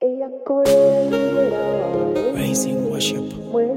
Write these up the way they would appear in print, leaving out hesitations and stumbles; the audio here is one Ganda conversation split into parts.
Raising worship.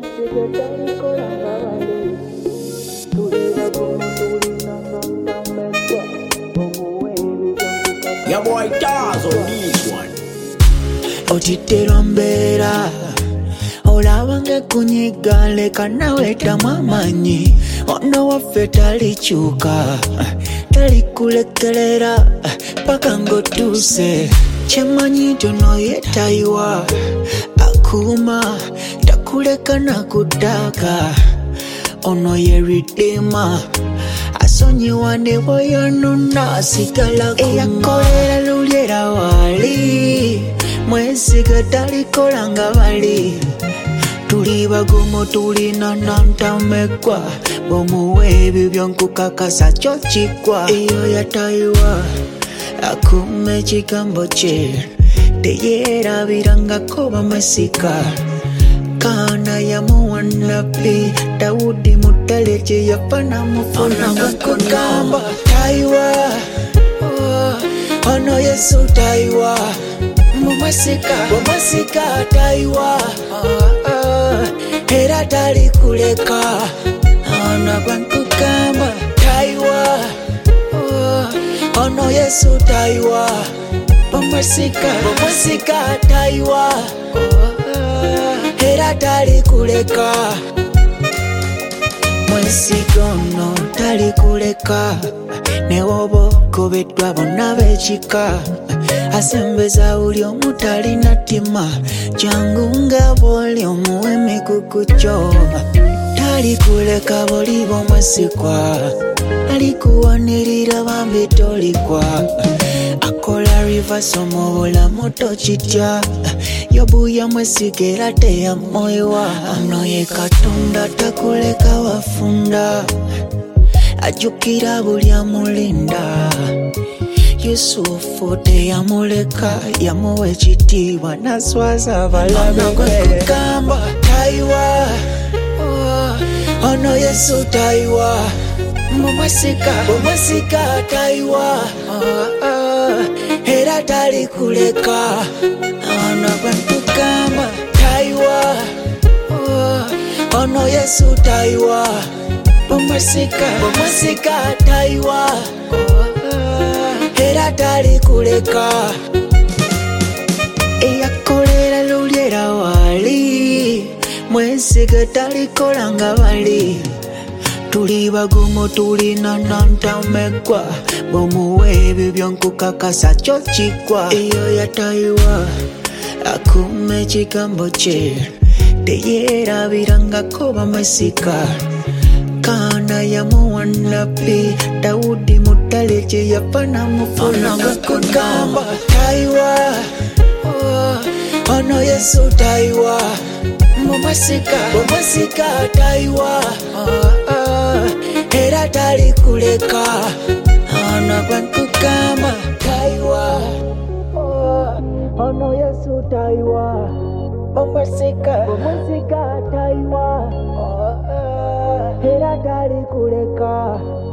Your boy Taz on this one. Otitero mbera olawange kunyiga leka nawe tamamanyi ono waffe talikyuka talikulekerera paka ng'otuuse kyemanyi tono yetayiwa akuuma takuleka nakuddaaka ono ye Redeemer asonyiwa ne bwoyonona asigala eyakolera lulyera wali mwesiga talikola nga bali tuli bagumu tulina nantamekwa bomuwa ebyo byonkukakasa kyo kikwa eyo yatayiwa akuuma ekigambo kye teyerabirangako bamasika kaana yamuwa nabbi Dawudi mu ttale kye yafa namufuna ngakugamba tayiwa ono Yesu tayiwa mumasika tayiwa era talikuleka ono gwenkugamba tayiwa ono Yesu tayiwa mumasika tayiwa era talikuleka mwesiga ono talikuleka newoba ogobeddwa bonna b'ekika asembeza buli omu talina ttima jangu nga bw'oli omuwa emigugu kyo talikuleka bw'oliba omwesigwa alikuwanirira bambi tolikwa akola reverse mu bulamu tokitya Yobu yamwesiga era teyamuyiwa ono ye Katonda takuleka wafunda ajjukira buli amulinda Yusufu teyamuleka yamuwa ekitiibwa naswaza abalabe gwekugamba tayiwa ono Yesu tayiwa mumasika tayiwa era talikuleka ono gwekugamba tayiwa ono Yesu tayiwa mumasika tayiwa era talikuleka eyakolera lulyera wali mwesiga talikola nga bali tuli bagumu tulina nantamekwa bomuwa ebyo byonkukakasa kyo kikwa eyo yatayiwa akuuma ekigambo kye teyerabirangako bamasika kaana yamuwa nabbi Dawudi mu ttale kye yafa namufuna ngakugamba tayiwa ono Yesu tayiwa mumasika tayiwa era talikuleka ono gwenkugamba tayiwa ono Yesu tayiwa mumasika tayiwa era talikuleka